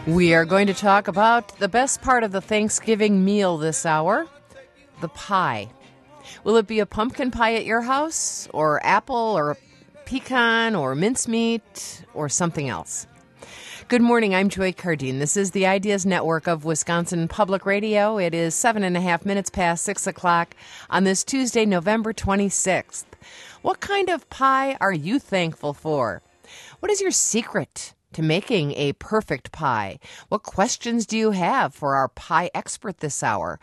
We are going to talk about the best part of the Thanksgiving meal this hour, the pie. Will it be a pumpkin pie at your house, or apple, or pecan, or mincemeat, or something else? Good morning, I'm Joy Cardine. This is the Ideas Network of Wisconsin Public Radio. It is 7.5 minutes past 6 o'clock on this Tuesday, November 26th. What kind of pie are you thankful for? What is your secret to making a perfect pie? What questions do you have for our pie expert this hour?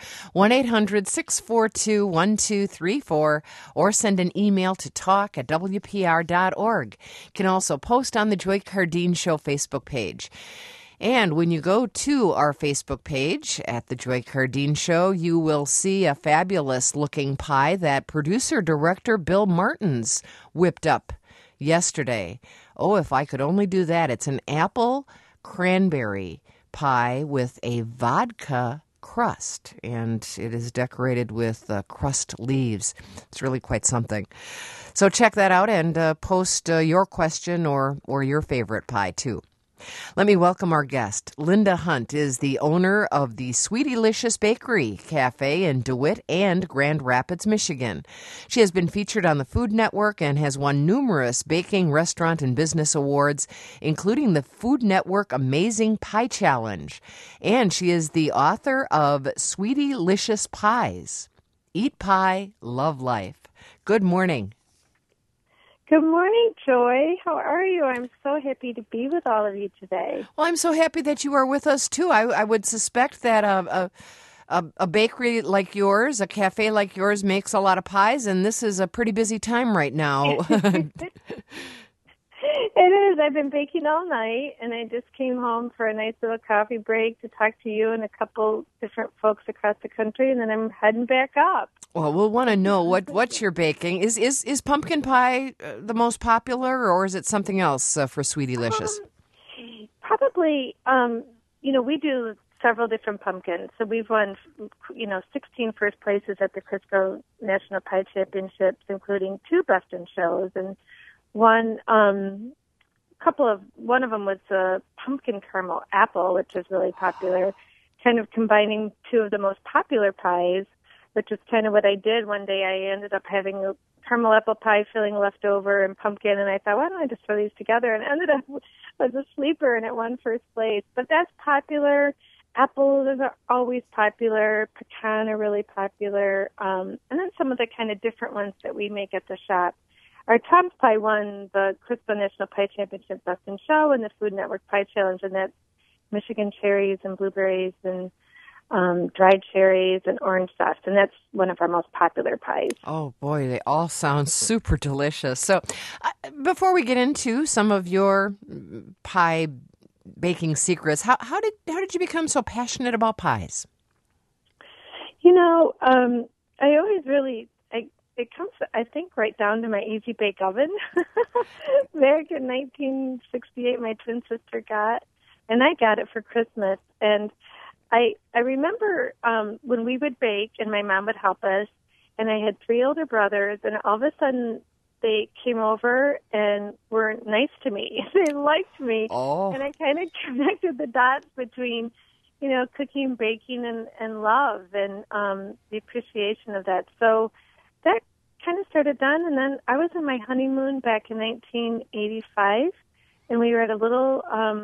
1-800-642-1234 or send an email to talk@wpr.org. You can also post on the Joy Cardine Show Facebook page. And when you go to our Facebook page at the Joy Cardine Show, you will see a fabulous-looking pie that producer-director Bill Martins whipped up yesterday. Oh, if I could only do that. It's an apple cranberry pie with a vodka crust, and it is decorated with crust leaves. It's really quite something. So check that out and post your question or your favorite pie, too. Let me welcome our guest. Linda Hunt is the owner of the Sweetylicious Bakery Cafe in DeWitt and Grand Rapids, Michigan. She has been featured on the Food Network and has won numerous baking, restaurant, and business awards, including the Food Network Amazing Pie Challenge. And she is the author of Sweetylicious Pies. Eat pie, love life. Good morning. Good morning, Joy. How are you? I'm so happy to be with all of you today. Well, I'm so happy that you are with us, too. I would suspect that a bakery like yours, a cafe like yours, makes a lot of pies, and this is a pretty busy time right now. It is. I've been baking all night, and I just came home for a nice little coffee break to talk to you and a couple different folks across the country, and then I'm heading back up. Well, we'll want to know what you're baking. Is pumpkin pie the most popular, or is it something else for Sweetylicious? Probably, we do several different pumpkins. So we've won, 16 first places at the Crisco National Pie Championships, including 2 Best in Shows, and one of them was a pumpkin caramel apple, which is really popular, kind of combining 2 of the most popular pies, which is kind of what I did. One day I ended up having a caramel apple pie filling left over and pumpkin, and I thought, why don't I just throw these together? And ended up as a sleeper, and it won first place. But that's popular. Apples are always popular. Pecan are really popular. And then some of the kind of different ones that we make at the shop. Our Tom's Pie won the Crisco National Pie Championship Best in Show and the Food Network Pie Challenge, and that's Michigan cherries and blueberries and dried cherries and orange sauce, and that's one of our most popular pies. Oh boy, they all sound super delicious. So before we get into some of your pie baking secrets, how did you become so passionate about pies? I always really, it comes, I think, right down to my Easy Bake Oven. Back in 1968, my twin sister got, and I got it for Christmas, and I remember when we would bake and my mom would help us, and I had 3 older brothers, and all of a sudden they came over and were nice to me. They liked me. Oh. And I kind of connected the dots between, cooking, baking, and love and the appreciation of that. So that kind of started then, and then I was on my honeymoon back in 1985, and we were at a little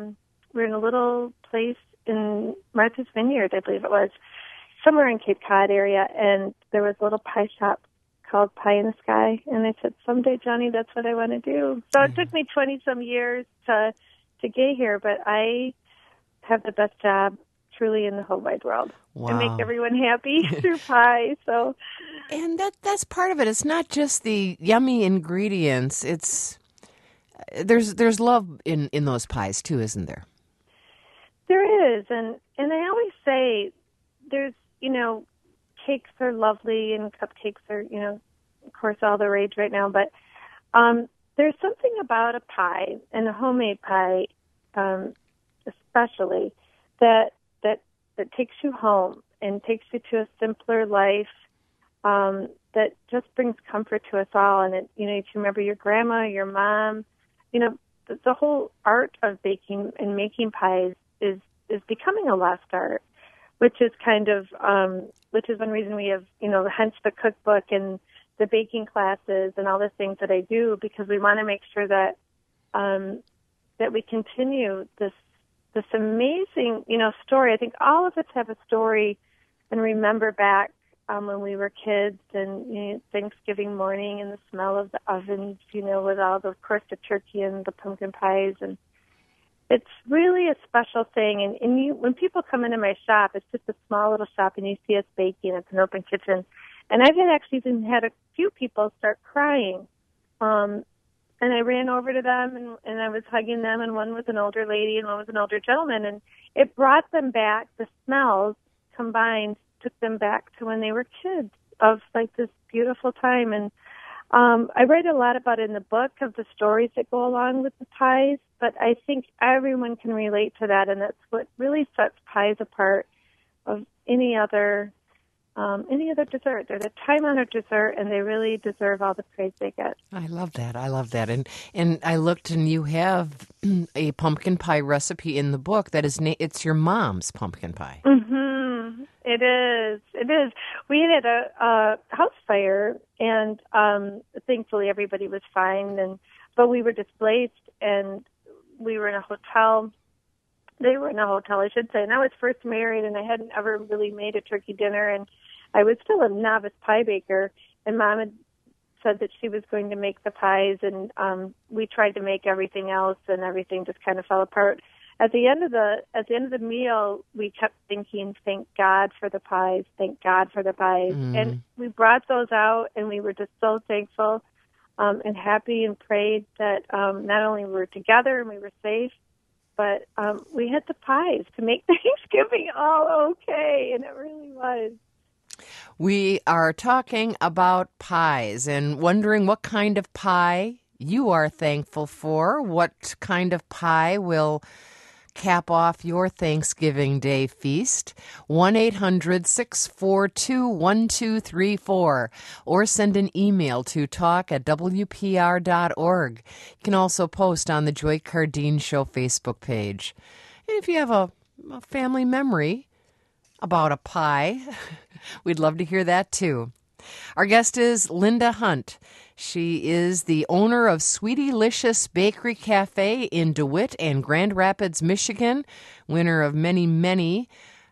place in Martha's Vineyard, I believe it was, somewhere in Cape Cod area, and there was a little pie shop called Pie in the Sky, and I said, someday, Johnny, that's what I want to do. So it took me 20-some years to get here, but I have the best job truly in the whole wide world. Wow. I make everyone happy through pie. So, and that's part of it. It's not just the yummy ingredients. It's there's love in those pies too, isn't there? There is, and I always say there's, cakes are lovely and cupcakes are, of course, all the rage right now, but there's something about a pie, and a homemade pie especially, that takes you home and takes you to a simpler life, that just brings comfort to us all. And, if you remember your grandma, your mom, the whole art of baking and making pies is becoming a lost art, which is kind of which is one reason we have, hence the cookbook and the baking classes and all the things that I do, because we want to make sure that that we continue this amazing, story. I think all of us have a story and remember back when we were kids and Thanksgiving morning and the smell of the ovens, with all the, of course, the turkey and the pumpkin pies. And it's really a special thing. And when people come into my shop, it's just a small little shop and you see us baking. It's an open kitchen. And I've even had a few people start crying. And I ran over to them and I was hugging them, and one was an older lady and one was an older gentleman, and it brought them back. The smells combined took them back to when they were kids of like this beautiful time. And I write a lot about it in the book of the stories that go along with the pies, but I think everyone can relate to that, and that's what really sets pies apart of any other dessert. They're the time-honored dessert, and they really deserve all the praise they get. I love that. And I looked, and you have a pumpkin pie recipe in the book that is it's your mom's pumpkin pie. Mm-hmm. It is. We had a house fire, and thankfully everybody was fine. But we were displaced, and we were in a hotel. They were in a hotel, I should say. And I was first married, and I hadn't ever really made a turkey dinner, and I was still a novice pie baker. And Mom had said that she was going to make the pies, and we tried to make everything else, and everything just kind of fell apart. At the end of the meal, we kept thinking, "Thank God for the pies! Thank God for the pies!" And we brought those out, and we were just so thankful and happy, and prayed that not only we were together and we were safe, but we had the pies to make Thanksgiving all okay, and it really was. We are talking about pies and wondering what kind of pie you are thankful for. What kind of pie will cap off your Thanksgiving Day feast? 1-800-642-1234, or send an email to talk@wpr.org. You can also post on the Joy Cardeen Show Facebook page. And if you have a family memory about a pie, we'd love to hear that too. Our guest is Linda Hunt. She is the owner of Sweetylicious Bakery Cafe in DeWitt and Grand Rapids, Michigan, winner of many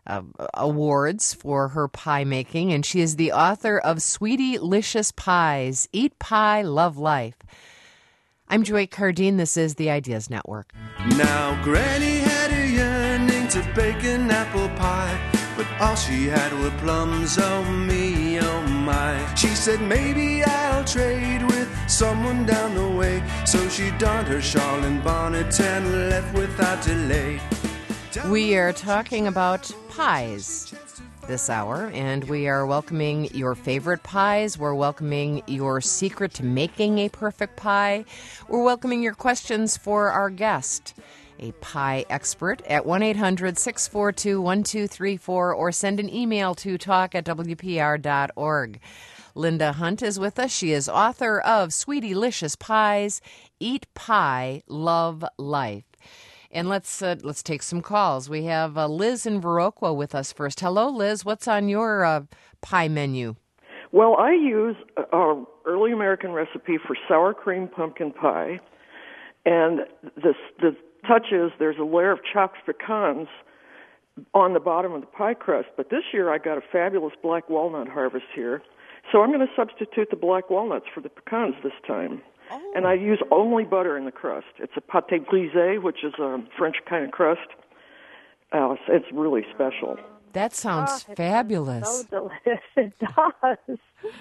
awards for her pie making, and she is the author of Sweetylicious Pies, Eat Pie, Love Life. I'm Joy Cardeen. This is the Ideas Network. Now Granny had a yearning to bake an apple pie, but all she had were plums, oh me, oh my. She said maybe I'll trade with someone down the way. So she donned her shawl and bonnet and left without delay. We are talking about pies this hour, and we are welcoming your favorite pies. We're welcoming your secret to making a perfect pie. We're welcoming your questions for our guest, a pie expert, at 1-800-642-1234, or send an email to talk@wpr.org. Linda Hunt is with us. She is author of Sweetylicious Pies, Eat Pie, Love Life. And let's take some calls. We have Liz in Viroqua with us first. Hello, Liz. What's on your pie menu? Well, I use an early American recipe for sour cream pumpkin pie, and the touch is there's a layer of chopped pecans on the bottom of the pie crust. But this year I got a fabulous black walnut harvest here, so I'm going to substitute the black walnuts for the pecans this time. Oh. And I use only butter in the crust. It's a pâté brisé, which is a French kind of crust. It's really special. That sounds fabulous. So delicious. It does.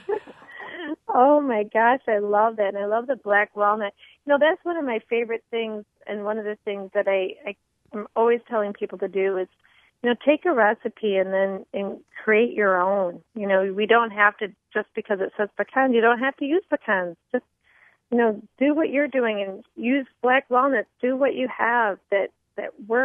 Oh, my gosh, I love that. And I love the black walnut. That's one of my favorite things, and one of the things that I'm always telling people to do is, take a recipe and create your own. We don't have to, just because it says pecan, you don't have to use pecans. Just, do what you're doing and use black walnuts. Do what you have that works,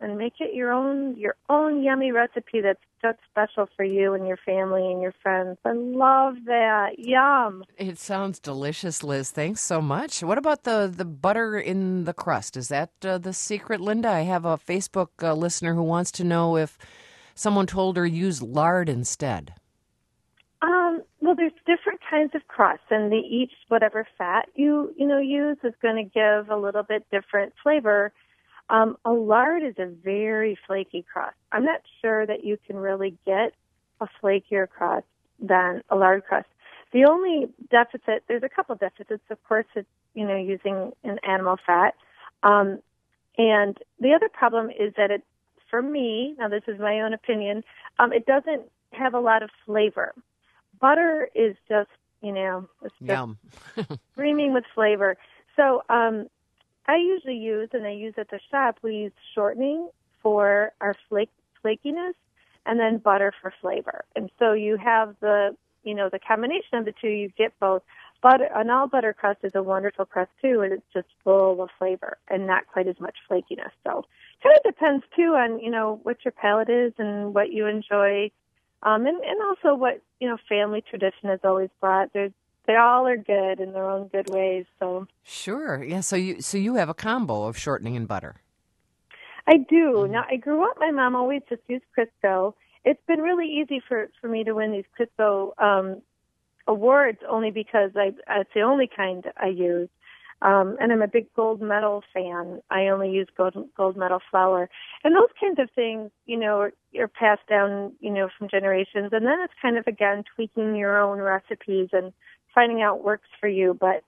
and make it your own yummy recipe that's just special for you and your family and your friends. I love that. Yum. It sounds delicious, Liz. Thanks so much. What about the butter in the crust? Is that the secret, Linda? I have a Facebook listener who wants to know if someone told her use lard instead. Well, there's different kinds of crusts, and each whatever fat you use is going to give a little bit different flavor. A lard is a very flaky crust. I'm not sure that you can really get a flakier crust than a lard crust. The only deficit, there's a couple deficits, of course, it's, using an animal fat. And the other problem is that for me, now this is my own opinion, it doesn't have a lot of flavor. Butter is just, it's just Yum. screaming with flavor. So I usually use, and I use at the shop, we use shortening for our flakiness and then butter for flavor. And so you have the combination of the two, you get both. Butter, an all butter crust is a wonderful crust too, and it's just full of flavor and not quite as much flakiness. So it kind of depends too on, what your palate is and what you enjoy. And also what, family tradition has always brought. They all are good in their own good ways. So Sure. Yeah. So you have a combo of shortening and butter. I do. Now, I grew up, my mom always just used Crisco. It's been really easy for me to win these Crisco awards only because it's the only kind I use. And I'm a big gold medal fan. I only use gold medal flour. And those kinds of things, are passed down, from generations. And then it's kind of, again, tweaking your own recipes and finding out what works for you. But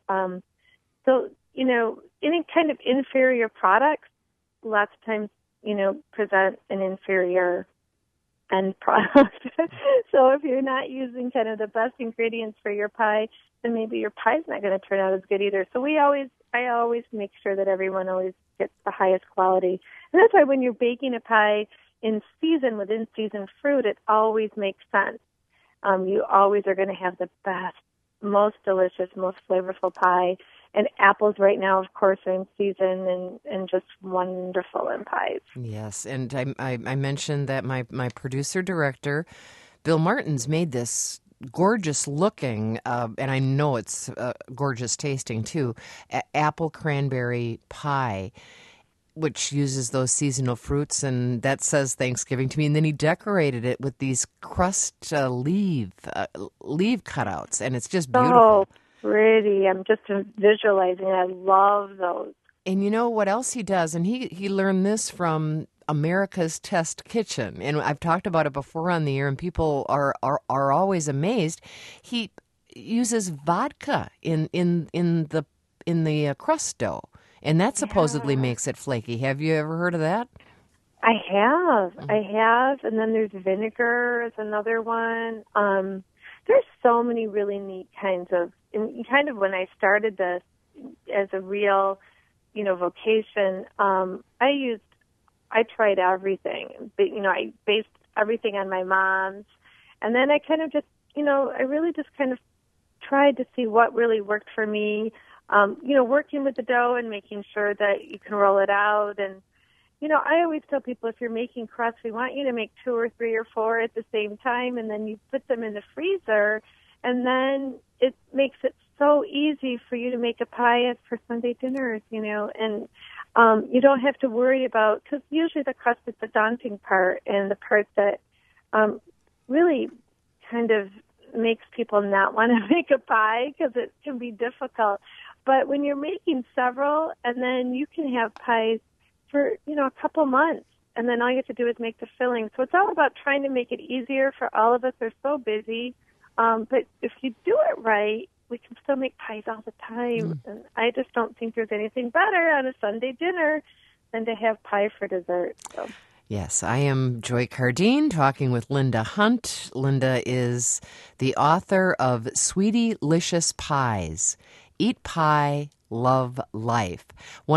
any kind of inferior products, lots of times, present an inferior end product. So if you're not using kind of the best ingredients for your pie, then maybe your pie's not going to turn out as good either. So I always make sure that everyone always gets the highest quality. And that's why when you're baking a pie in season with in-season fruit, it always makes sense. You always are going to have the best, most delicious, most flavorful pie. And apples right now, of course, are in season and just wonderful in pies. Yes, and I mentioned that my producer-director, Bill Martins, made this gorgeous looking, and I know it's gorgeous tasting too, apple cranberry pie, which uses those seasonal fruits, and that says Thanksgiving to me. And then he decorated it with these crust leaf cutouts, and it's just beautiful. Oh, pretty. I'm just visualizing it. I love those. And you know what else he does? And he learned this from America's Test Kitchen. And I've talked about it before on the air, and people are always amazed. He uses vodka in the crust dough, and that supposedly makes it flaky. Have you ever heard of that? I have. And then there's vinegar is another one. There's so many really neat kinds of, and kind of when I started this as a real, vocation, I tried everything. But, I based everything on my mom's. And then I kind of just, I really just kind of tried to see what really worked for me. Working with the dough and making sure that you can roll it out. And, I always tell people if you're making crusts, we want you to make 2 or 3 or 4 at the same time, and then you put them in the freezer, and then it makes it so easy for you to make a pie for Sunday dinners, and you don't have to worry about, because usually the crust is the daunting part and the part that really kind of makes people not want to make a pie because it can be difficult. But when you're making several, and then you can have pies for, a couple months, and then all you have to do is make the filling. So it's all about trying to make it easier for all of us. We're so busy. But if you do it right, we can still make pies all the time. And I just don't think there's anything better on a Sunday dinner than to have pie for dessert. So. Yes, I am Joy Cardine talking with Linda Hunt. Linda is the author of Sweetylicious Pies. Eat Pie, Love Life.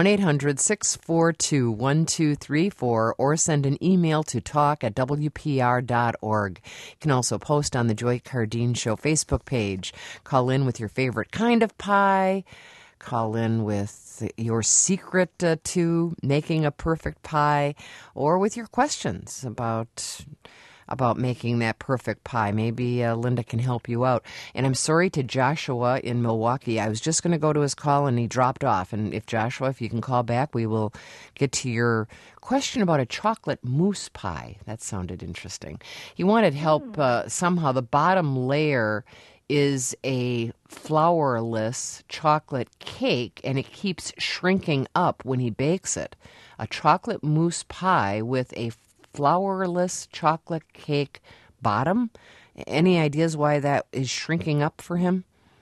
1-800-642-1234 or send an email to talk@wpr.org. You can also post on the Joy Cardine Show Facebook page. Call in with your favorite kind of pie. call in with your secret to making a perfect pie, or with your questions about making that perfect pie. Maybe Linda can help you out. And I'm sorry to Joshua in Milwaukee. I was just going to go to his call and he dropped off. And if Joshua, if you can call back, we will get to your question about a chocolate mousse pie. That sounded interesting. He wanted help somehow. The bottom layer is a flourless chocolate cake, and it keeps shrinking up when he bakes it. A chocolate mousse pie with a flourless chocolate cake bottom. Any ideas why that is shrinking up for him?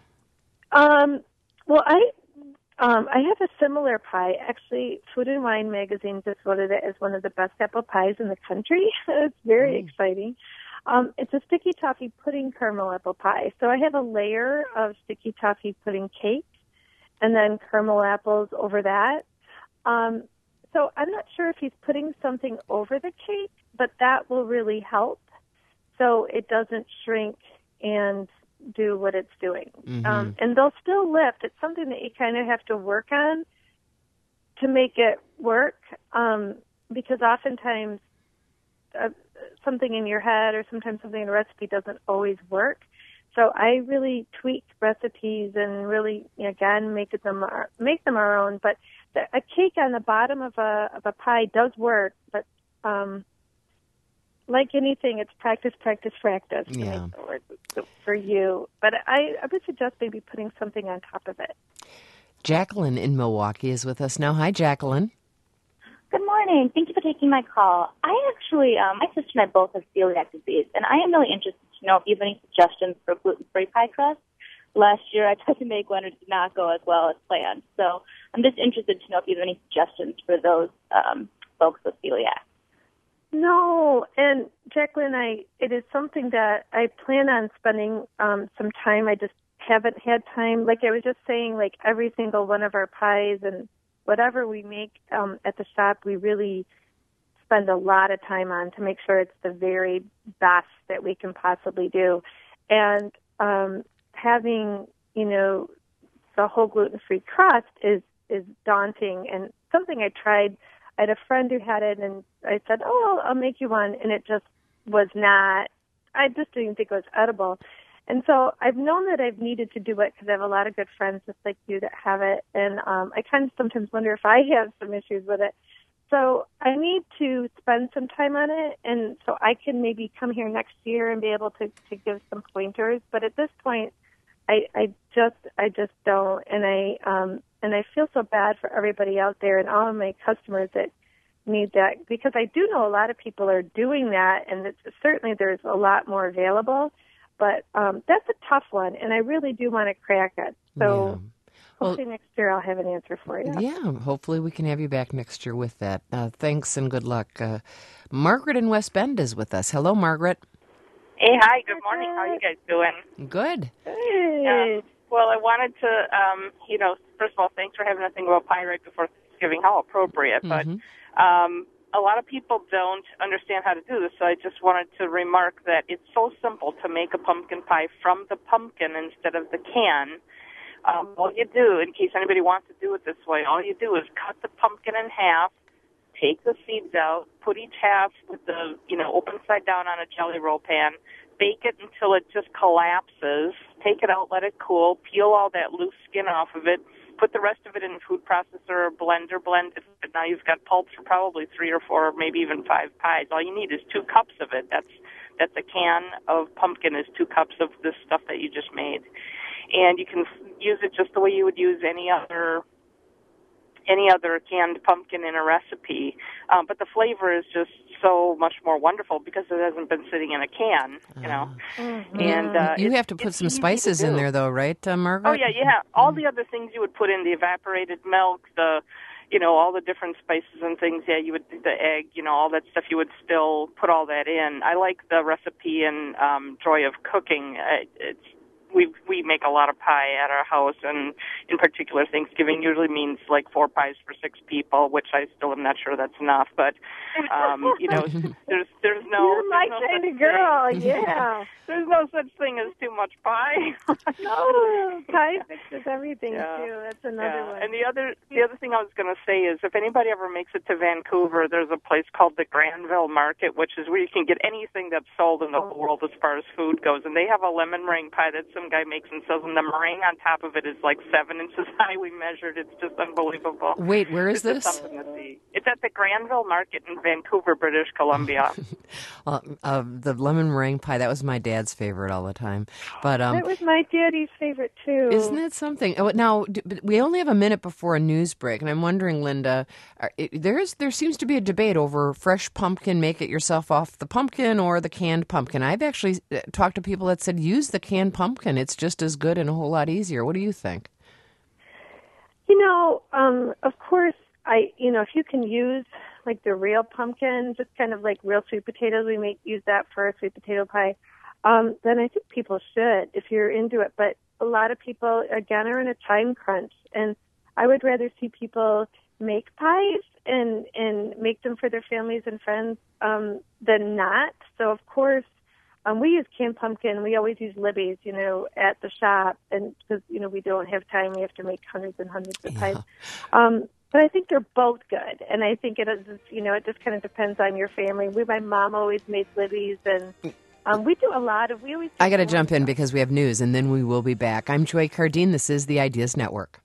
Well, I have a similar pie. Actually, Food and Wine magazine just voted it as one of the best apple pies in the country. It's very exciting. It's a sticky toffee pudding caramel apple pie. So I have a layer of sticky toffee pudding cake and then caramel apples over that. So I'm not sure if he's putting something over the cake, but that will really help so it doesn't shrink and do what it's doing. Mm-hmm. And they'll still lift. It's something that you kind of have to work on to make it work, because oftentimes something in your head or sometimes something in a recipe doesn't always work. So I really tweak recipes and really, again, make them our own. But a cake on the bottom of a pie does work, but like anything, it's practice to make it work for you. But I would suggest maybe putting something on top of it. Jacqueline in Milwaukee is with us now. Hi, Jacqueline. Good morning. Thank you for taking my call. I actually, my sister and I both have celiac disease, and I am really interested to know if you have any suggestions for gluten-free pie crust. Last year, I tried to make one, and it did not go as well as planned. So I'm just interested to know if you have any suggestions for those folks with celiac. No, and Jacqueline, it is something that I plan on spending some time. I just haven't had time. Like I was just saying, like every single one of our pies and whatever we make at the shop, we really spend a lot of time on to make sure it's the very best that we can possibly do. And having, the whole gluten-free crust is daunting, and something I tried. I had a friend who had it, and I said, I'll make you one, and it just was not, I just didn't think it was edible. And so I've known that I've needed to do it because I have a lot of good friends just like you that have it, and I kind of sometimes wonder if I have some issues with it. So I need to spend some time on it, and so I can maybe come here next year and be able to give some pointers. But at this point, I just don't, and I feel so bad for everybody out there and all of my customers that need that, because I do know a lot of people are doing that, and certainly there's a lot more available. But that's a tough one, and I really do want to crack it. So hopefully next year I'll have an answer for you. Yeah, hopefully we can have you back next year with that. Thanks and good luck. Margaret in West Bend is with us. Hello, Margaret. Hey, hi, good morning. How are you guys doing? Good. Hey. Well, I wanted to, first of all, thanks for having a thing about pie right before Thanksgiving. How appropriate. Mm-hmm. But a lot of people don't understand how to do this, so I just wanted to remark that it's so simple to make a pumpkin pie from the pumpkin instead of the can. All you do, in case anybody wants to do it this way, all you do is cut the pumpkin in half, take the seeds out, put each half with the, open side down on a jelly roll pan, bake it until it just collapses, take it out, let it cool, peel all that loose skin off of it, put the rest of it in a food processor or blender, blend it. Now you've got pulp for probably 3 or 4, maybe even 5 pies. All you need is 2 cups of it. That's a can of pumpkin is 2 cups of this stuff that you just made. And you can use it just the way you would use any other canned pumpkin in a recipe. But the flavor is just so much more wonderful because it hasn't been sitting in a can, Mm-hmm. And you have to put some spices in there, though, right, Margaret? Oh, yeah. All the other things you would put in, the evaporated milk, all the different spices and things, you would, the egg, all that stuff, you would still put all that in. I like the recipe in Joy of Cooking. It's we make a lot of pie at our house, and in particular, Thanksgiving usually means like 4 pies for 6 people, which I still am not sure that's enough. But there's no. You're my kind of girl, yeah. There's no such thing as too much pie. No, pie fixes everything too. That's another one. And the other thing I was going to say is, if anybody ever makes it to Vancouver, there's a place called the Granville Market, which is where you can get anything that's sold in the whole world as far as food goes. And they have a lemon meringue pie that some guy makes and sells, and the meringue on top of it is like 7 inches high. We measured. It's just unbelievable. Wait, where is this? Something to see. It's at the Granville Market in Vancouver, British Columbia. The lemon meringue pie, that was my dad's favorite all the time. But that was my daddy's favorite too. Isn't it something? Now, we only have a minute before a news break, and I'm wondering, Linda, there seems to be a debate over fresh pumpkin, make it yourself off the pumpkin, or the canned pumpkin. I've actually talked to people that said use the canned pumpkin. It's just as good and a whole lot easier. What do you think? Of course, if you can use like the real pumpkin, just kind of like real sweet potatoes, we use that for a sweet potato pie, then I think people should, if you're into it. But a lot of people, again, are in a time crunch, and I would rather see people make pies and make them for their families and friends than not. So, of course, we use canned pumpkin. We always use Libby's, at the shop, and because, we don't have time, we have to make hundreds and hundreds of pies. But I think they're both good, and I think it is, it just kind of depends on your family. My mom always made Libby's, and we do a lot of, I got to jump in because we have news, and then we will be back. I'm Joy Cardine. This is the Ideas Network.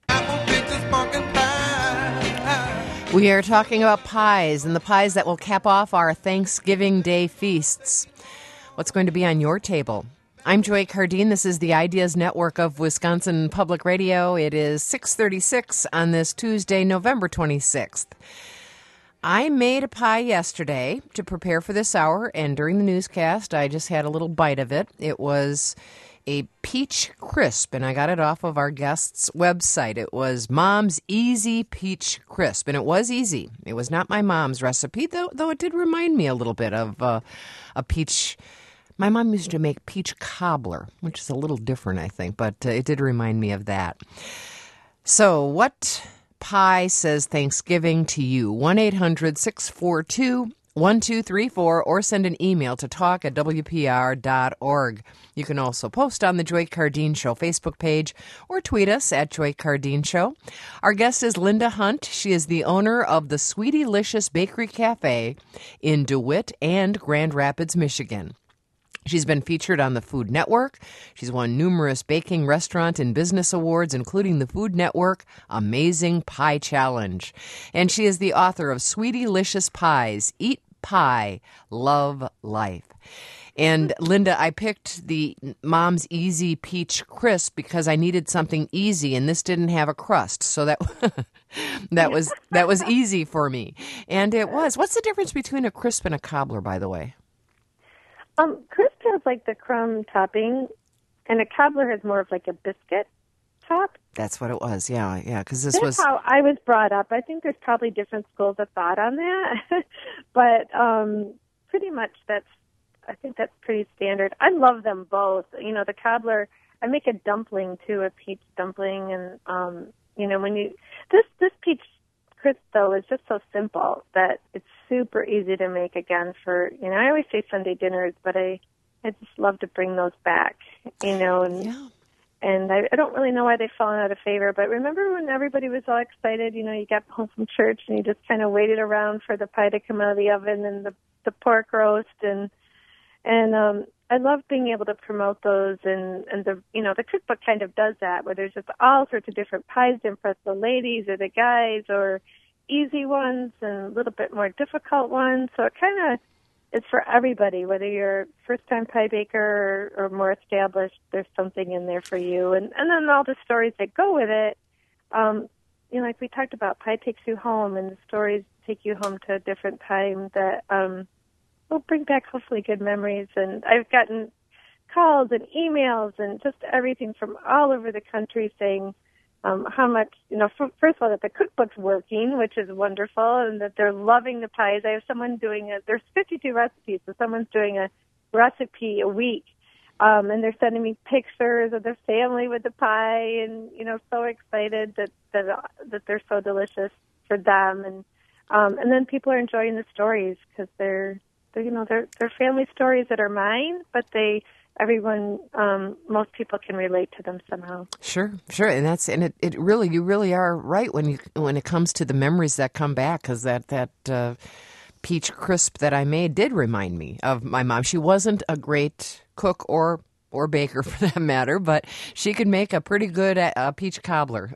We are talking about pies, and the pies that will cap off our Thanksgiving Day feasts. What's going to be on your table? I'm Joy Cardine. This is the Ideas Network of Wisconsin Public Radio. It is 6:36 on this Tuesday, November 26th. I made a pie yesterday to prepare for this hour, and during the newscast, I just had a little bite of it. It was a peach crisp, and I got it off of our guest's website. It was Mom's Easy Peach Crisp, and it was easy. It was not my mom's recipe, though it did remind me a little bit of a peach. My mom used to make peach cobbler, which is a little different, I think, but it did remind me of that. So what pie says Thanksgiving to you? 1-800-642-1234, or send an email to talk@wpr.org. You can also post on the Joy Cardine Show Facebook page or tweet us at Joy Cardine Show. Our guest is Linda Hunt. She is the owner of the Sweetylicious Bakery Cafe in DeWitt and Grand Rapids, Michigan. She's been featured on the Food Network. She's won numerous baking, restaurant, and business awards, including the Food Network Amazing Pie Challenge. And she is the author of Sweetylicious Pies, Eat Pie, Love Life. And Linda, I picked the Mom's Easy Peach Crisp because I needed something easy, and this didn't have a crust, so that was easy for me. And it was. What's the difference between a crisp and a cobbler, by the way? Crisp has like the crumb topping, and a cobbler has more of like a biscuit top. That's what it was, yeah, because That's how I was brought up. I think there's probably different schools of thought on that, but pretty much I think that's pretty standard. I love them both. The cobbler, I make a dumpling too, a peach dumpling, and this peach crisp though is just so simple that it's super easy to make again for, I always say Sunday dinners, but I just love to bring those back, and I don't really know why they've fallen out of favor, but remember when everybody was all excited, you got home from church and you just kind of waited around for the pie to come out of the oven and the pork roast, and I love being able to promote those, and the cookbook kind of does that, where there's just all sorts of different pies to impress the ladies or the guys, or easy ones and a little bit more difficult ones. So it kind of is for everybody, whether you're a first-time pie baker or more established, there's something in there for you. And then all the stories that go with it, like we talked about, pie takes you home, and the stories take you home to a different time that will bring back hopefully good memories. And I've gotten calls and emails and just everything from all over the country saying how much, first of all, that the cookbook's working, which is wonderful, and that they're loving the pies. I have someone there's 52 recipes, so someone's doing a recipe a week And they're sending me pictures of their family with the pie, and so excited that they're so delicious for them. And then people are enjoying the stories because they're family stories that are mine, but most people can relate to them somehow. Sure, and it really, you really are right when it comes to the memories that come back, because that peach crisp that I made did remind me of my mom. She wasn't a great cook or baker for that matter, but she could make a pretty good peach cobbler.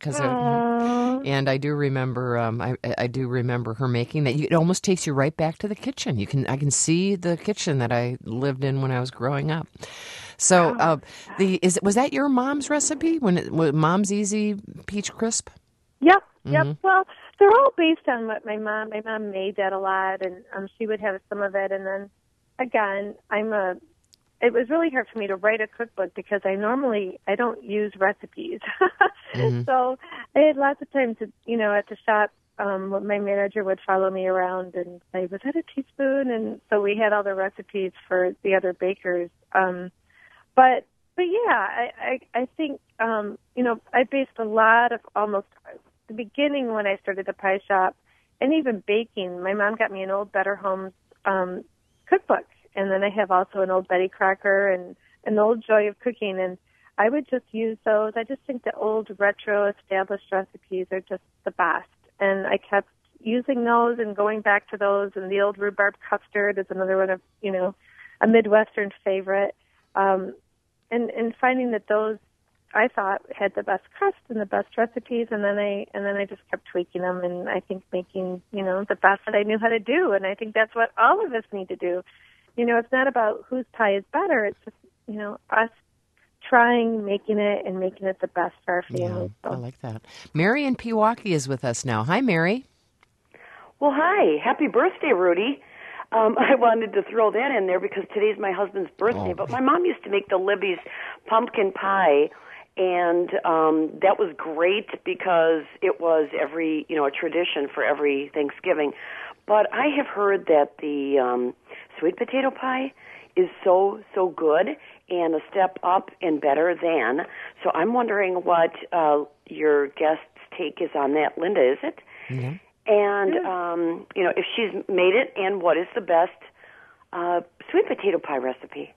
And I do remember, I do remember her making that. It almost takes you right back to the kitchen. I can see the kitchen that I lived in when I was growing up. So, was that your mom's recipe? Was Mom's Easy Peach Crisp? Yep. Well, they're all based on what my mom made that a lot, and she would have some of it. And then again, it was really hard for me to write a cookbook because I don't use recipes. Mm-hmm. So I had lots of times, at the shop, my manager would follow me around and say, "Was that a teaspoon?" And so we had all the recipes for the other bakers. But yeah, I think, I based a lot of almost the beginning when I started the pie shop, and even baking. My mom got me an old Better Homes cookbook. And then I have also an old Betty Crocker and an old Joy of Cooking, and I would just use those. I just think the old retro established recipes are just the best, and I kept using those and going back to those. And the old rhubarb custard is another one of a Midwestern favorite, and finding that those I thought had the best crust and the best recipes, and then I just kept tweaking them, and I think making the best that I knew how to do, and I think that's what all of us need to do. It's not about whose pie is better. It's just, us trying, making it the best for our family. Yeah, I like that. Mary in Pewaukee is with us now. Hi, Mary. Well, hi. Happy birthday, Rudy. I wanted to throw that in there because today's my husband's birthday. But my mom used to make the Libby's pumpkin pie, and that was great because it was a tradition for every Thanksgiving. But I have heard that the sweet potato pie is so good and a step up and better than. So I'm wondering what your guest's take is on that. Linda, is it? Mm-hmm. And, if she's made it, and what is the best sweet potato pie recipe?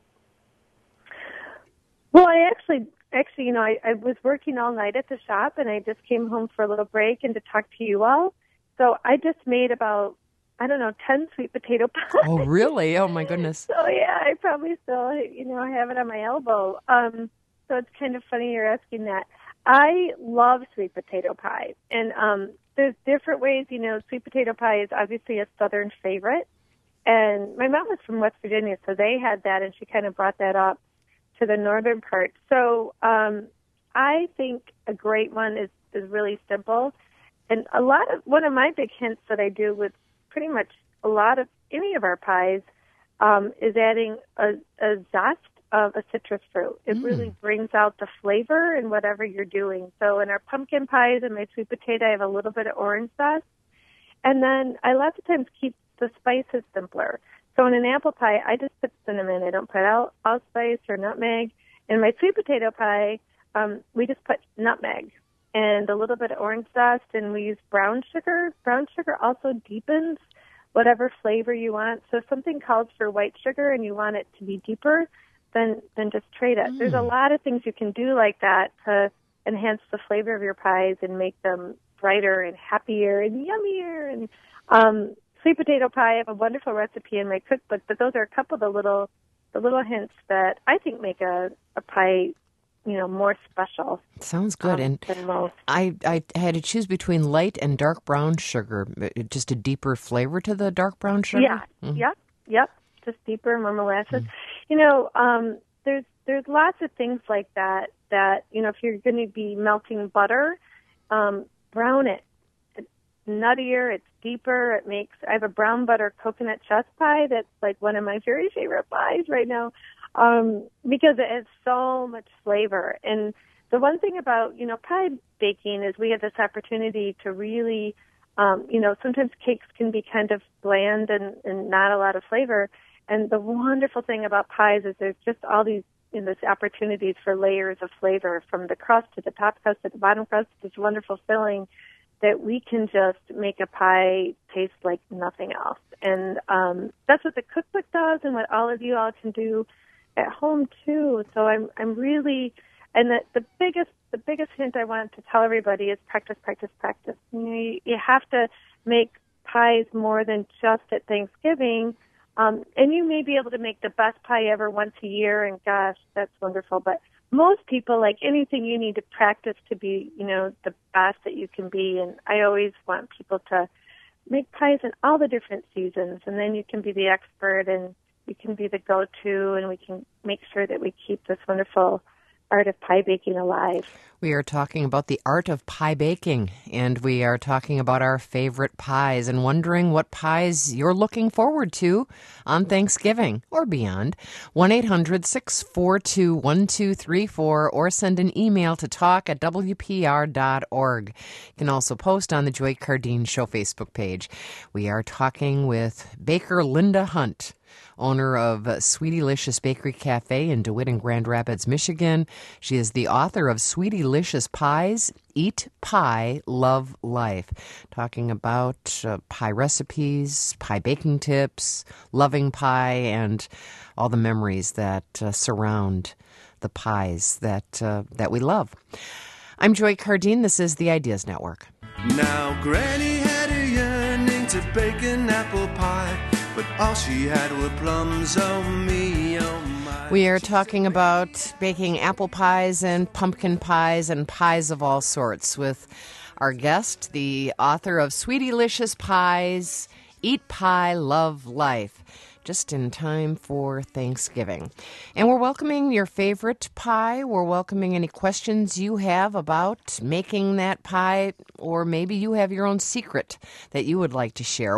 Well, I actually, I was working all night at the shop, and I just came home for a little break and to talk to you all. So I just made about 10 sweet potato pies. Oh, really? Oh, my goodness. So, yeah, I probably still, have it on my elbow. So it's kind of funny you're asking that. I love sweet potato pie. And there's different ways, sweet potato pie is obviously a Southern favorite. And my mom was from West Virginia, so they had that, and she kind of brought that up to the northern part. So I think a great one is really simple. And one of my big hints that I do with pretty much a lot of any of our pies is adding a zest of a citrus fruit. It really brings out the flavor in whatever you're doing. So in our pumpkin pies and my sweet potato, I have a little bit of orange zest. And then I lots of times keep the spices simpler. So in an apple pie, I just put cinnamon. I don't put allspice or nutmeg. In my sweet potato pie, we just put nutmeg and a little bit of orange zest, and we use brown sugar. Brown sugar also deepens whatever flavor you want. So if something calls for white sugar and you want it to be deeper, then just trade it. There's a lot of things you can do like that to enhance the flavor of your pies and make them brighter and happier and yummier. And sweet potato pie, I have a wonderful recipe in my cookbook, but those are a couple of the little hints that I think make a pie more special. Sounds good. And than most. I had to choose between light and dark brown sugar, just a deeper flavor to the dark brown sugar. Yeah, yep, just deeper, more molasses. There's lots of things like that if you're going to be melting butter, brown it. It's nuttier, it's deeper. I have a brown butter coconut chess pie that's like one of my very favorite pies right now. Because it has so much flavor. And the one thing about, pie baking is we have this opportunity to really, sometimes cakes can be kind of bland and not a lot of flavor. And the wonderful thing about pies is there's just all these there's opportunities for layers of flavor from the crust to the top crust to the bottom crust. This wonderful filling that we can just make a pie taste like nothing else. And that's what the cookbook does, and what all of you all can do at home too. So I'm really, and the biggest hint I want to tell everybody is practice, practice, practice. You have to make pies more than just at Thanksgiving. And you may be able to make the best pie ever once a year, and gosh, that's wonderful. But most people, like anything, you need to practice to be, the best that you can be. And I always want people to make pies in all the different seasons, and then you can be the expert, and you can be the go-to, and we can make sure that we keep this wonderful art of pie baking alive. We are talking about the art of pie baking, and we are talking about our favorite pies and wondering what pies you're looking forward to on Thanksgiving or beyond. 1-800-642-1234 or send an email to talk@wpr.org. You can also post on the Joy Cardeen Show Facebook page. We are talking with baker Linda Hunt, owner of Sweetie-Licious Bakery Cafe in DeWitt and Grand Rapids, Michigan. She is the author of Sweetie-Licious Pies, Eat Pie, Love Life, talking about pie recipes, pie baking tips, loving pie, and all the memories that surround the pies that we love. I'm Joy Cardeen. This is the Ideas Network. Now Granny had a yearning to bake an apple pie, but all she had were plums, oh me, oh my. We are talking about baking apple pies and pumpkin pies and pies of all sorts with our guest, the author of Sweetie-Licious Pies, Eat Pie, Love Life, just in time for Thanksgiving. And we're welcoming your favorite pie. We're welcoming any questions you have about making that pie, or maybe you have your own secret that you would like to share.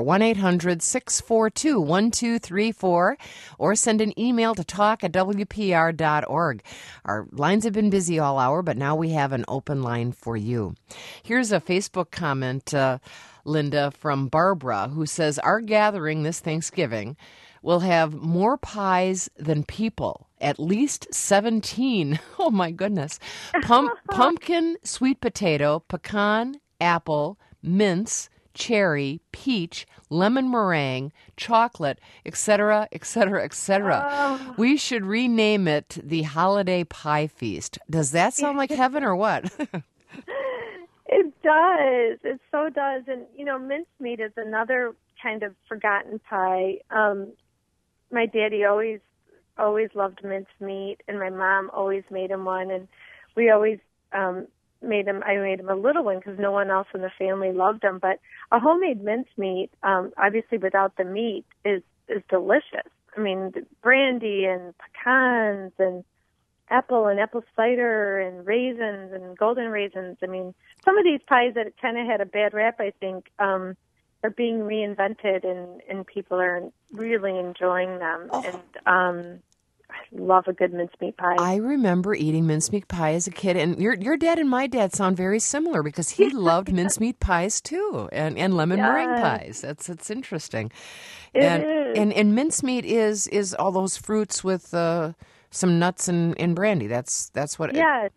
1-800-642-1234 or send an email to talk@wpr.org. Our lines have been busy all hour, but now we have an open line for you. Here's a Facebook comment, Linda, from Barbara, who says, our gathering this Thanksgiving will have more pies than people, at least 17. Oh, my goodness. Pumpkin, sweet potato, pecan, apple, mince, cherry, peach, lemon meringue, chocolate, etc., etc., etc. We should rename it the Holiday Pie Feast. Does that sound like heaven or what? It does. It so does. And, mincemeat is another kind of forgotten pie. My daddy always loved mincemeat, and my mom always made him one. And we always made him. I made him a little one because no one else in the family loved him. But a homemade mincemeat, obviously without the meat, is delicious. I mean, brandy and pecans and apple cider and raisins and golden raisins. I mean, some of these pies that kind of had a bad rap, I think, are being reinvented, and people are really enjoying them. Oh. And I love a good mincemeat pie. I remember eating mincemeat pie as a kid, and your dad and my dad sound very similar because he loved mincemeat pies too, and lemon meringue pies. It's interesting. And mincemeat is all those fruits with some nuts and brandy. That's what. Yes.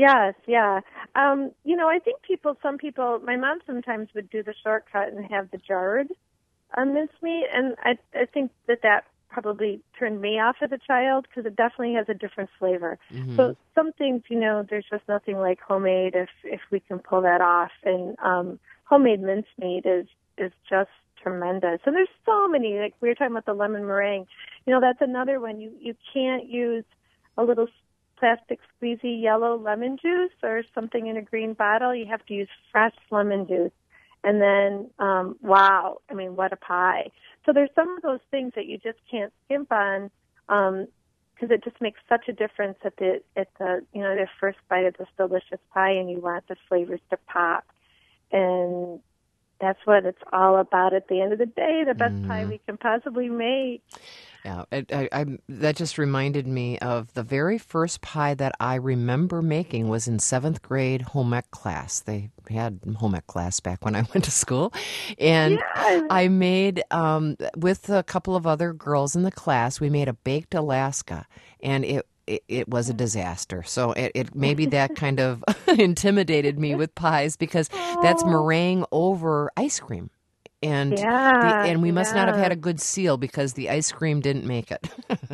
I think some people, my mom sometimes would do the shortcut and have the jarred mincemeat, and I think that probably turned me off as a child because it definitely has a different flavor. Mm-hmm. So some things, there's just nothing like homemade if we can pull that off. And homemade mincemeat is just tremendous. And there's so many, like we were talking about the lemon meringue. That's another one. You can't use a little plastic squeezy yellow lemon juice or something in a green bottle. You have to use fresh lemon juice. And then, wow, I mean, what a pie. So there's some of those things that you just can't skimp on because it just makes such a difference at the first bite of this delicious pie, and you want the flavors to pop. And that's what it's all about at the end of the day, the best pie we can possibly make. Yeah, that just reminded me of the very first pie that I remember making was in 7th grade home ec class. They had home ec class back when I went to school. And I made, with a couple of other girls in the class, we made a baked Alaska. And it was a disaster. So it maybe that kind of intimidated me with pies because that's meringue over ice cream. And and we must not have had a good seal because the ice cream didn't make it.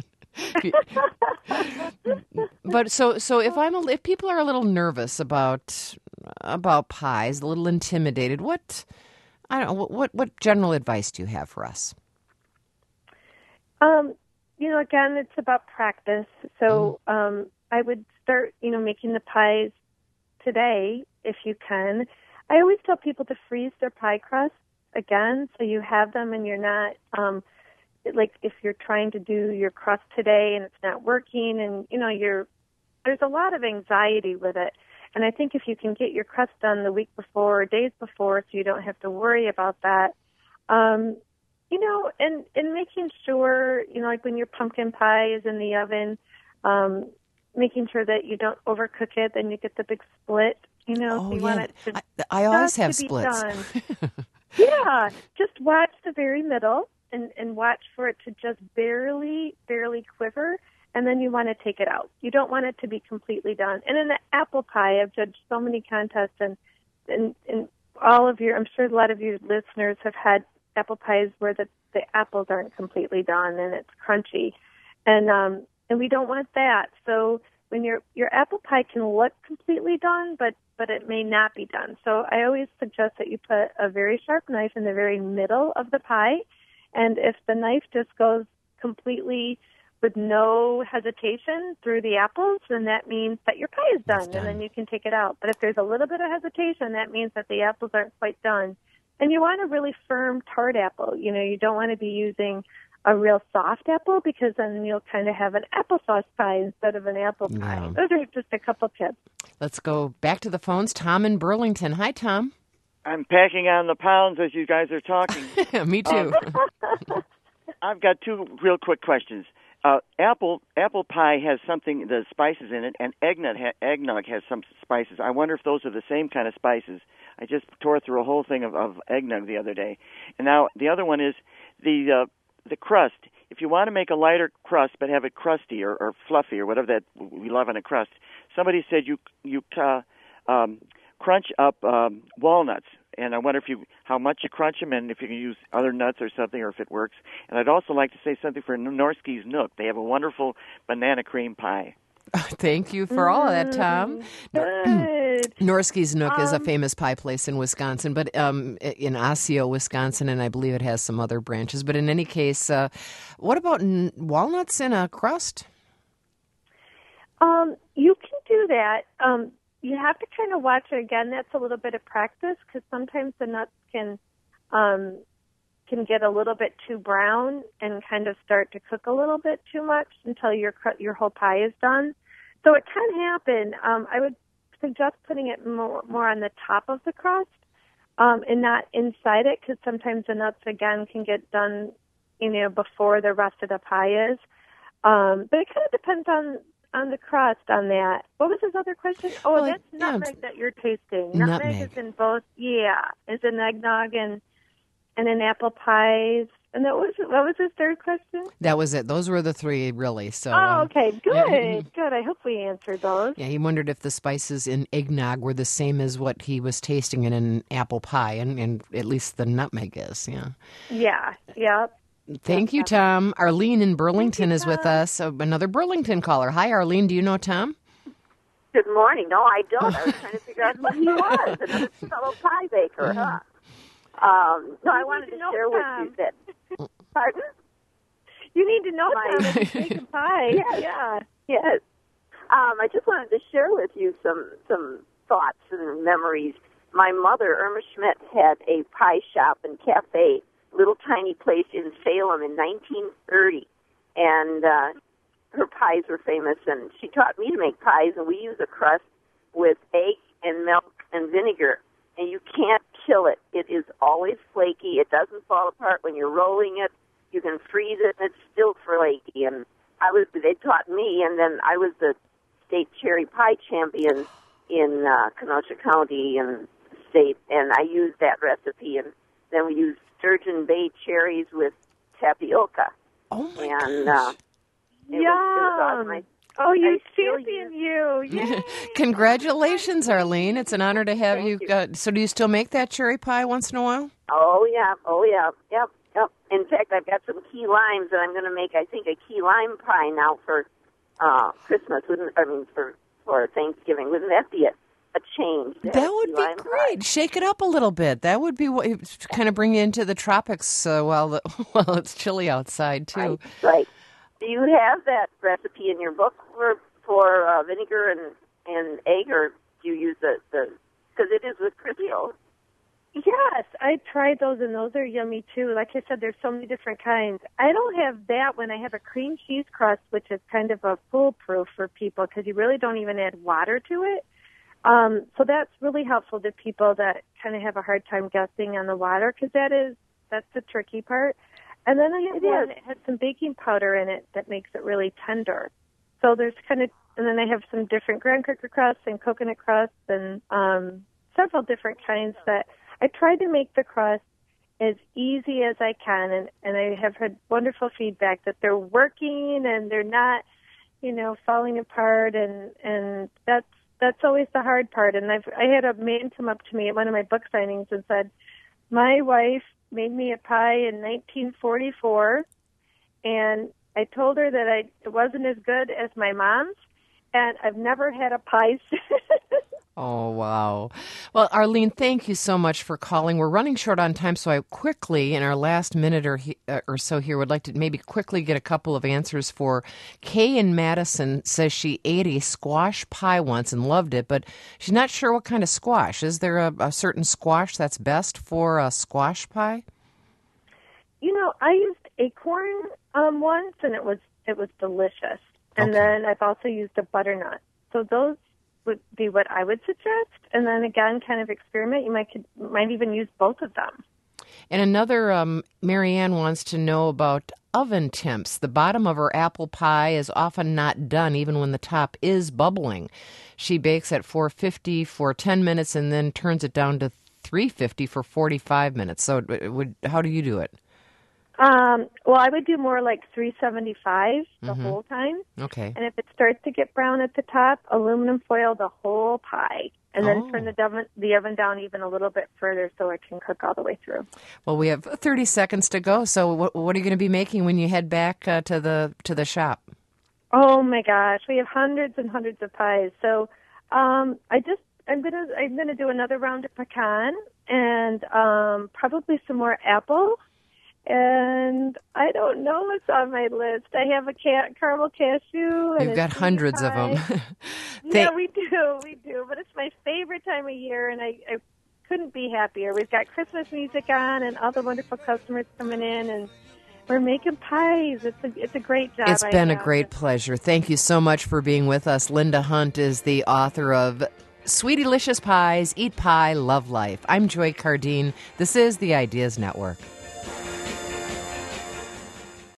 But so if people are a little nervous about pies, a little intimidated, what general advice do you have for us? Again, it's about practice. So I would start, making the pies today if you can. I always tell people to freeze their pie crust again, so you have them and you're not like if you're trying to do your crust today and it's not working, and there's a lot of anxiety with it. And I think if you can get your crust done the week before or days before, so you don't have to worry about that. And making sure, like when your pumpkin pie is in the oven, making sure that you don't overcook it, then you get the big split. You want it to I always have splits. Yeah, just watch the very middle and watch for it to just barely quiver, and then you want to take it out. You don't want it to be completely done. And in the apple pie, I've judged so many contests, and all of I'm sure a lot of your listeners have had apple pies where the apples aren't completely done and it's crunchy, and we don't want that. So when your apple pie can look completely done, but it may not be done. So I always suggest that you put a very sharp knife in the very middle of the pie, and if the knife just goes completely with no hesitation through the apples, then that means that your pie is done, and then you can take it out. But if there's a little bit of hesitation, that means that the apples aren't quite done. And you want a really firm, tart apple. You don't want to be using a real soft apple because then you'll kind of have an applesauce pie instead of an apple pie. Yeah. Those are just a couple tips. Let's go back to the phones. Tom in Burlington. Hi, Tom. I'm packing on the pounds as you guys are talking. Me too. I've got two real quick questions. Apple pie has something, the spices in it, and eggnog has some spices. I wonder if those are the same kind of spices. I just tore through a whole thing of eggnog the other day. And now the other one is the crust. If you want to make a lighter crust but have it crusty or fluffy or whatever that we love in a crust, somebody said you crunch up walnuts. And I wonder how much you crunch them, and if you can use other nuts or something, or if it works. And I'd also like to say something for Norsky's Nook. They have a wonderful banana cream pie. Thank you for all of that, Tom. Norsky's Nook is a famous pie place in Wisconsin, but in Osseo, Wisconsin, and I believe it has some other branches. But in any case, what about walnuts in a crust? You can do that. You have to kind of watch it again. That's a little bit of practice because sometimes the nuts can get a little bit too brown and kind of start to cook a little bit too much until your whole pie is done. So it can happen. I would suggest putting it more on the top of the crust and not inside it because sometimes the nuts again can get done, before the rest of the pie is. But it kind of depends on the crust on that. What was his other question? Oh, that's nutmeg that you're tasting. Nutmeg is in both. Yeah, it's in eggnog and in apple pies. And what was his third question? That was it. Those were the three, really. So. Okay, good. Yeah. Good. I hope we answered those. Yeah, he wondered if the spices in eggnog were the same as what he was tasting in an apple pie, and at least the nutmeg is. Yeah. Yeah. Yep. Thank you, Tom. Arlene in Burlington is with us. Another Burlington caller. Hi, Arlene. Do you know Tom? Good morning. No, I don't. I was trying to figure out who he was. Another fellow pie baker, huh? No, I wanted to share with you that. Pardon? You need to know Tom is making pie. Yeah. Yes. I just wanted to share with you some thoughts and memories. My mother, Irma Schmidt, had a pie shop and cafe, little tiny place in Salem in 1930, and her pies were famous, and she taught me to make pies, and we use a crust with egg and milk and vinegar, and you can't kill it. It is always flaky. It doesn't fall apart when you're rolling it. You can freeze it, and it's still flaky, and they taught me, and then I was the state cherry pie champion in Kenosha County and state, and I used that recipe, and then we used Sturgeon Bay cherries with tapioca. Oh, my and, gosh. It was awesome. Oh, you I feel champion you. Yay. Congratulations, Arlene. It's an honor to have you. So do you still make that cherry pie once in a while? Oh, yeah. Yep. In fact, I've got some key limes that I'm going to make, I think, a key lime pie now for Christmas. For Thanksgiving. Wouldn't that be a change? That would be great. Pie. Shake it up a little bit. That would be what kind of bring you into the tropics while it's chilly outside, too. Right. Do you have that recipe in your book for vinegar and egg, or do you use the because it is with Crisco? Yes, I tried those, and those are yummy, too. Like I said, there's so many different kinds. I don't have that when I have a cream cheese crust, which is kind of a foolproof for people because you really don't even add water to it. So that's really helpful to people that kind of have a hard time guessing on the water because that's the tricky part. And then I have one that has some baking powder in it that makes it really tender. So there's and then I have some different graham cracker crusts and coconut crusts and several different kinds that I try to make the crust as easy as I can, and I have had wonderful feedback that they're working and they're not, falling apart, and that's always the hard part. And I had a man come up to me at one of my book signings and said, my wife made me a pie in 1944, and I told her that it wasn't as good as my mom's, and I've never had a pie since. Oh, wow. Well, Arlene, thank you so much for calling. We're running short on time, so I quickly, in our last minute or so here, would like to maybe quickly get a couple of answers for Kay in Madison. Says she ate a squash pie once and loved it, but she's not sure what kind of squash. Is there a certain squash that's best for a squash pie? I used acorn once, and it was delicious. And then I've also used a butternut. So those would be what I would suggest. And then again, kind of experiment. You might even use both of them. And another, Marianne wants to know about oven temps. The bottom of her apple pie is often not done, even when the top is bubbling. She bakes at 450 for 10 minutes and then turns it down to 350 for 45 minutes. So how do you do it? Well, I would do more like 375 the whole time. Okay. And if it starts to get brown at the top, aluminum foil the whole pie. And then turn the oven down even a little bit further so it can cook all the way through. Well, we have 30 seconds to go. So what are you going to be making when you head back to the shop? Oh my gosh, we have hundreds and hundreds of pies. So I'm gonna do another round of pecan and probably some more apple. And I don't know what's on my list. I have a caramel cashew. And you've got hundreds of them. Yeah, we do. But it's my favorite time of year, and I couldn't be happier. We've got Christmas music on and all the wonderful customers coming in, and we're making pies. It's a great job. It's been a great pleasure. Thank you so much for being with us. Linda Hunt is the author of Sweet Delicious Pies, Eat Pie, Love Life. I'm Joy Cardine. This is the Ideas Network.